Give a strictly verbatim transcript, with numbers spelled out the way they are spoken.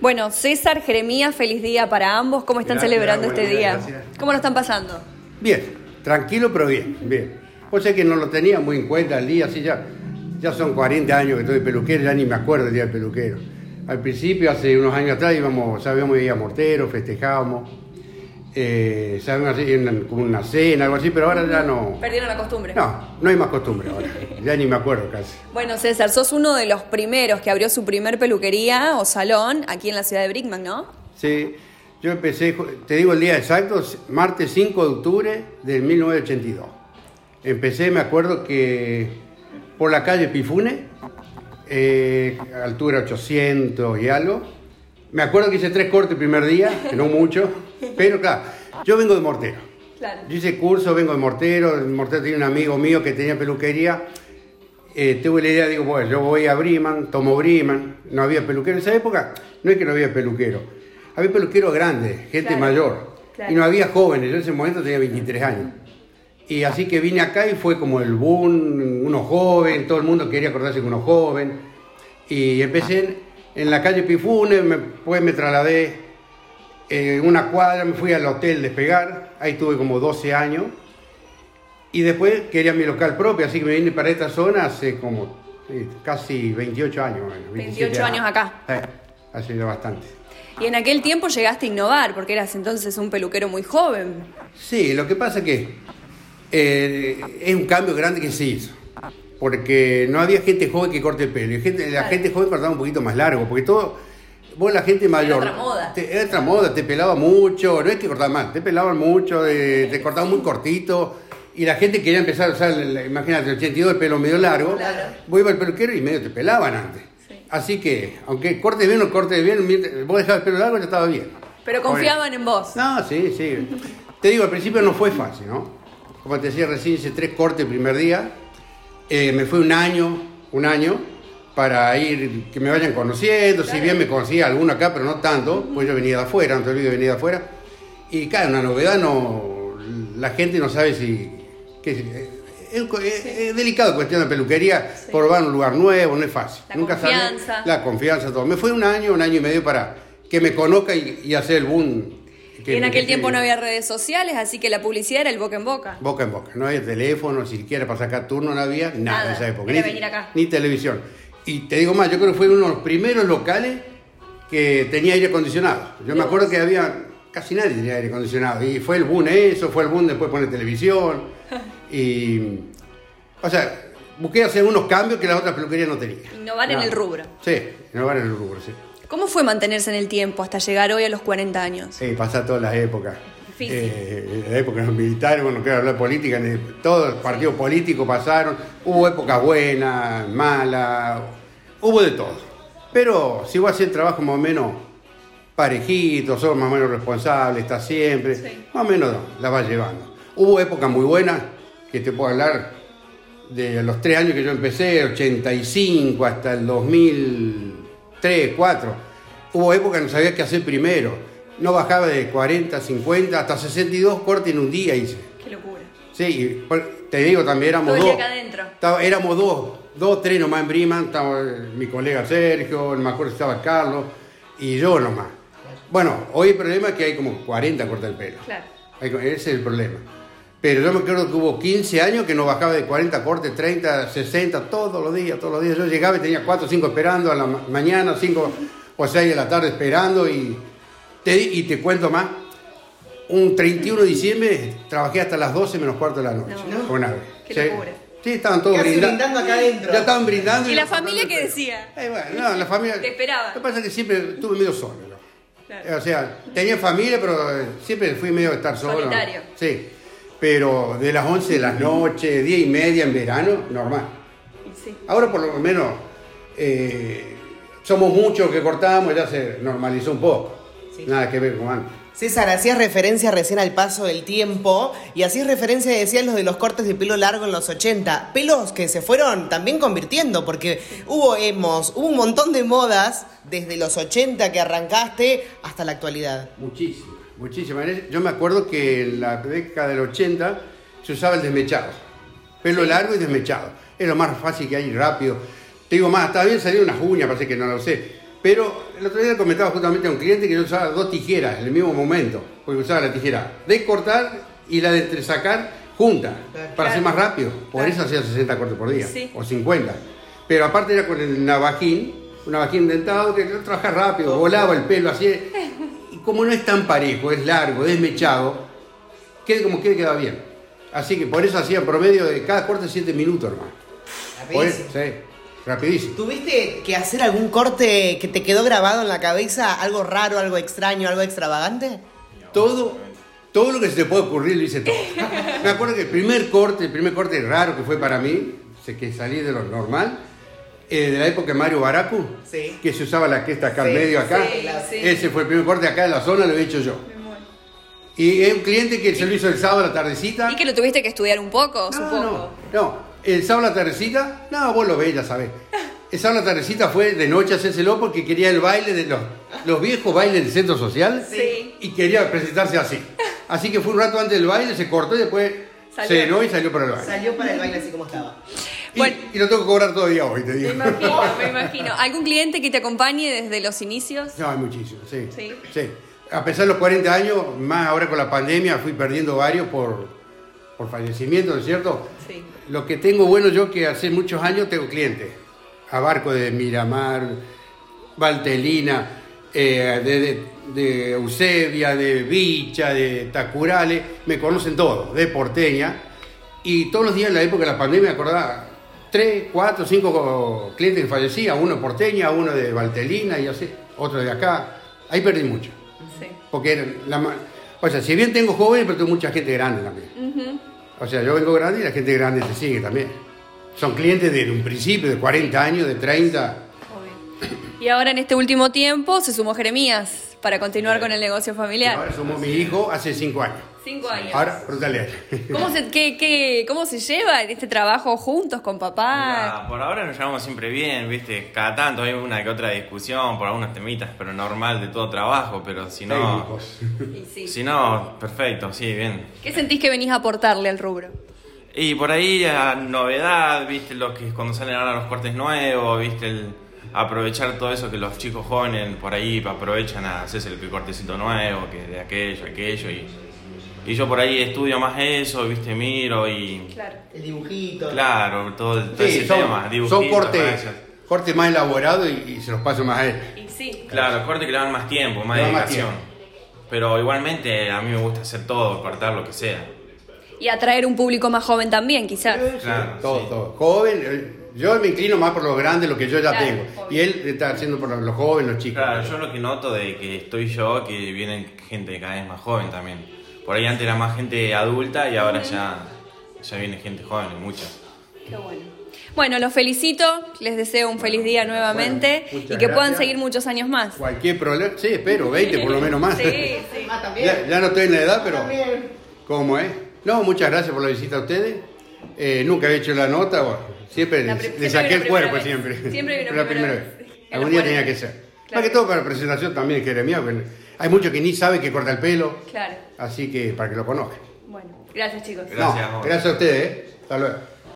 Bueno, César, Jeremías, feliz día para ambos. ¿Cómo están Gracias, celebrando bueno, este día? gracias. ¿Cómo lo están pasando? Bien, tranquilo pero bien, bien. O sea que no lo tenía muy en cuenta el día, así ya, ya son cuarenta años que estoy peluquero, ya ni me acuerdo del día del peluquero. Al principio, hace unos años atrás, íbamos, sabíamos ir a Mortero, festejábamos, eh, sabíamos hacer una, como una cena, algo así, pero ahora ya no... Perdieron la costumbre. No, no hay más costumbre ahora, ya ni me acuerdo casi. Bueno, César, sos uno de los primeros que abrió su primer peluquería o salón aquí en la ciudad de Brickman, ¿no? Sí, yo empecé, te digo el día exacto, martes cinco de octubre del mil novecientos ochenta y dos. Empecé, me acuerdo que por la calle Pifune, eh, altura ochocientos y algo. Me acuerdo que hice tres cortes el primer día, que no mucho, pero claro, yo vengo de Mortero. Claro. Yo hice curso, vengo de Mortero, en Mortero tenía un amigo mío que tenía peluquería. Eh, tuve la idea, digo, bueno, yo voy a Brickman, tomo Brickman, no había peluquero. En esa época no es que no había peluquero, había peluqueros grandes, gente Claro, mayor, claro. y no había jóvenes. Yo en ese momento tenía veintitrés años. Y así que vine acá y fue como el boom, uno joven, todo el mundo quería acordarse con uno joven. Y empecé en, en la calle Pifune, me, después me trasladé en eh, una cuadra, me fui al Hotel Despegar, ahí tuve como doce años. Y después quería mi local propio, así que me vine para esta zona hace como eh, casi veintiocho años. Bueno, veintiocho años acá. Eh, hace ya bastante. Y en aquel tiempo llegaste a innovar, porque eras entonces un peluquero muy joven. Sí, lo que pasa es que eh, es un cambio grande que se hizo. Porque no había gente joven que corte el pelo. Y gente, la Claro. gente joven cortaba un poquito más largo. Porque todo, vos la gente mayor... otra moda. Te, era otra moda, te pelaba mucho. No es que cortaban mal, te pelaban mucho, eh, te cortaban muy cortito. Y la gente quería empezar a usar, el- imagínate, el ochenta y dos el pelo medio largo. Claro. Vos ibas al peluquero y medio te pelaban antes. Sí. Así que, aunque cortes bien o cortes bien, mientras vos dejabas el pelo largo ya estaba bien. Pero confiaban en vos. No, sí, sí. Te digo, al principio no fue fácil, ¿no? Como te decía recién, hice tres cortes el primer día. Eh, me fue un año, un año, para ir, que me vayan conociendo. Si bien me conocía alguno acá, pero no tanto, pues yo venía de afuera, no te olvides, venía de afuera. Y claro, una novedad, no, la gente no sabe si... que, eh, es, es- es delicado cuestión de peluquería, Sí. probar un lugar nuevo, no es fácil. La Nunca sabes- confianza. La confianza, todo. Me fue un año, un año y medio para que me conozca y, y hacer el boom. que- Y en aquel que- tiempo no había redes sociales, así que la publicidad era el boca en boca. Boca en boca, no había teléfono, si siquiera para sacar turno no había nada, Nada, en esa época. era ni, venir acá. Ni televisión. Y te digo más, yo creo que fue uno de los primeros locales que tenía aire acondicionado. Yo me Dios. acuerdo que había, casi nadie tenía aire acondicionado. Y fue el boom eso, fue el boom después poner televisión. Y, o sea, busqué hacer unos cambios que las otras peluquerías no tenían. Innovar en Nada. el rubro. Sí, innovar en el rubro, sí. ¿Cómo fue mantenerse en el tiempo hasta llegar hoy a los cuarenta años? Sí, pasa todas las épocas. Difícil. Eh, la época de los militares, bueno, no quiero hablar de política, ni- todos los partidos políticos pasaron, hubo épocas buenas, malas, hubo de todo. Pero si vos haces el trabajo más o menos parejito, sos más o menos responsable, estás siempre, Sí. más o menos la vas llevando. Hubo épocas muy buenas, que te puedo hablar de los tres años que yo empecé, ochenta y cinco hasta el dos mil tres, dos mil cuatro. Hubo épocas que no sabía qué hacer primero. No bajaba de cuarenta, cincuenta, hasta sesenta y dos cortes en un día hice. Qué locura. Sí, y por- te digo, también éramos Todo el dos. día acá adentro. Estaba- éramos dos, dos, tres nomás en Brickman. Estaba eh, mi colega Sergio, no me acuerdo si estaba Carlos, y yo nomás. Bueno, hoy el problema es que hay como cuarenta cortes el pelo. Claro. Hay- Ese es el problema. Pero yo me acuerdo que hubo quince años que no bajaba de cuarenta cortes, treinta, sesenta, todos los días, todos los días. Yo llegaba y tenía cuatro o cinco esperando a la ma- mañana, cinco o seis de la tarde esperando. Y te, y te cuento más, un treinta y uno de diciembre trabajé hasta las doce menos cuarto de la noche. No. Con ave. Qué Sí. locura. Sí, estaban todos Casi brindando. brindando acá adentro. Ya estaban brindando. ¿Y la nos familia cortaban qué el pelo. decía? Eh, bueno, no, la familia... Te esperaba. Lo que pasa es que siempre estuve medio solo. ¿no? Claro. O sea, tenía familia, pero eh, siempre fui medio de estar solo. Solitario. Sí, pero de las once de la noche, diez y media en verano, normal. Y sí. Ahora por lo menos eh, somos muchos que cortamos, ya se normalizó un poco. Sí. Nada que ver con antes. César, hacías referencia recién al paso del tiempo y hacías referencia, decías, los de los cortes de pelo largo en los ochenta. Pelos que se fueron también convirtiendo, porque hubo emos, hubo un montón de modas desde los ochenta que arrancaste hasta la actualidad. Muchísimo, muchísimo. Yo me acuerdo que en la década del ochenta se usaba el desmechado. Pelo Sí. largo y desmechado. Es lo más fácil que hay, rápido. Te digo más, está bien salir unas uñas, parece que no lo sé. Pero el otro día comentaba justamente a un cliente que yo usaba dos tijeras en el mismo momento, porque usaba la tijera de cortar y la de entresacar juntas, para Claro. hacer más rápido. Por Claro. eso hacía sesenta cortes por día, Sí. o cincuenta. Pero aparte era con el navajín, un navajín dentado que trabajaba rápido, volaba el pelo así. Y como no es tan parejo, es largo, desmechado, quede como quede, queda bien. Así que por eso hacía en promedio de cada corte siete minutos, hermano. Por eso, Rapidísimo. sí, rapidísimo. ¿Tuviste que hacer algún corte que te quedó grabado en la cabeza? ¿Algo raro, algo extraño, algo extravagante? Todo, todo lo que se te puede ocurrir lo hice todo. Me acuerdo que el primer corte, el primer corte raro que fue para mí, sé que salí de lo normal, eh, de la época de Mario Baracu, Sí. que se usaba la que está acá al Sí, medio acá. sí, sí. Ese fue el primer corte acá en la zona, lo he hecho yo. Y es un cliente que se lo hizo el sábado a la tardecita. ¿Y que lo tuviste que estudiar un poco, No, supongo? no, no, el sábado a la tardecita, no, vos lo ves, ya sabés. El sábado a la tardecita fue de noche a hacérselo porque quería el baile de los, los viejos bailes del centro social. Sí. Y quería presentarse así. Así que fue un rato antes del baile, se cortó y después Salió. se llenó y salió para el baile. Salió para el baile así como estaba. Y, Bueno. y lo tengo que cobrar todavía hoy, te Me digo. imagino, me imagino. ¿Algún cliente que te acompañe desde los inicios? No, hay muchísimo, sí. Sí. Sí. A pesar de los cuarenta años, más ahora con la pandemia, fui perdiendo varios por, por fallecimiento, ¿no es cierto? Sí. Lo que tengo bueno yo que hace muchos años tengo clientes. Abarco de Miramar, Valtelina, eh, de, de, de Eusebia, de Vicha, de Tacurale, me conocen todos, de Porteña. Y todos los días en la época de la pandemia me acordaba tres, cuatro, cinco clientes que fallecían, uno de Porteña, uno de Valtelina y así, otro de acá. Ahí perdí mucho. Sí. Porque eran la ma- o sea, si bien tengo jóvenes, pero tengo mucha gente grande también. Ujú. O sea, yo vengo grande y la gente grande te sigue también. Son clientes de un principio, de cuarenta años, de treinta. Obvio. Y ahora en este último tiempo se sumó Jeremías para continuar con el negocio familiar. Ahora somos mi hijo hace cinco años. Cinco años. Ahora, pregúntale a él. ¿Cómo se, qué, qué, ¿Cómo se lleva este trabajo juntos con papá? Mira, por ahora nos llevamos siempre bien, ¿viste? Cada tanto hay una que otra discusión por algunos temitas, pero normal de todo trabajo, pero si no... Técnicos. Y sí. Si no, perfecto, sí, bien. ¿Qué sentís que venís a aportarle al rubro? Y por ahí a novedad, ¿viste? Lo que cuando salen ahora los cortes nuevos, ¿viste? El aprovechar todo eso que los chicos jóvenes por ahí aprovechan a hacerse el cortecito nuevo, que de aquello, aquello, y, y yo por ahí estudio más eso, ¿viste? Miro y... Claro. El dibujito. Claro, todo, el- todo Sí, ese son, tema, son dibujitos, cortes, rayas. cortes más elaborados y, y se los paso más a él. Y sí. Claro, corte que le dan más tiempo, más Le dan más dedicación. Pero igualmente a mí me gusta hacer todo, cortar lo que sea. Y atraer un público más joven también, quizás. Claro, todo, sí. todo. Joven, eh, yo me inclino más por lo grande, lo que yo ya Claro, tengo. obvio. Y él está haciendo por los jóvenes, los chicos. Claro, yo lo que noto de que estoy yo, que vienen gente cada vez más joven también. Por ahí antes era más gente adulta y ahora ya, ya viene gente joven, mucha. Qué bueno. Bueno, los felicito, les deseo un feliz día nuevamente Bueno, y que muchas puedan gracias. seguir muchos años más. Cualquier problema, sí, espero, veinte por lo menos más. Sí, sí. Ah, también. Ya, ya no estoy en la edad, pero También. ¿cómo es? No, muchas gracias por la visita a ustedes. Eh, nunca había hecho la nota, bueno, siempre La le, pri- le siempre saqué viene el la cuerpo primera siempre. vez. Siempre viene Fue la la primera primera vez. vez. En Algún los día tenía cuarenta. que ser. Claro. Más que todo para la presentación también, Jeremías, porque hay muchos que ni saben que corta el pelo, Claro. así que para que lo conozcan. Bueno, gracias chicos. Gracias, No, amor. gracias a ustedes, ¿eh? Hasta luego.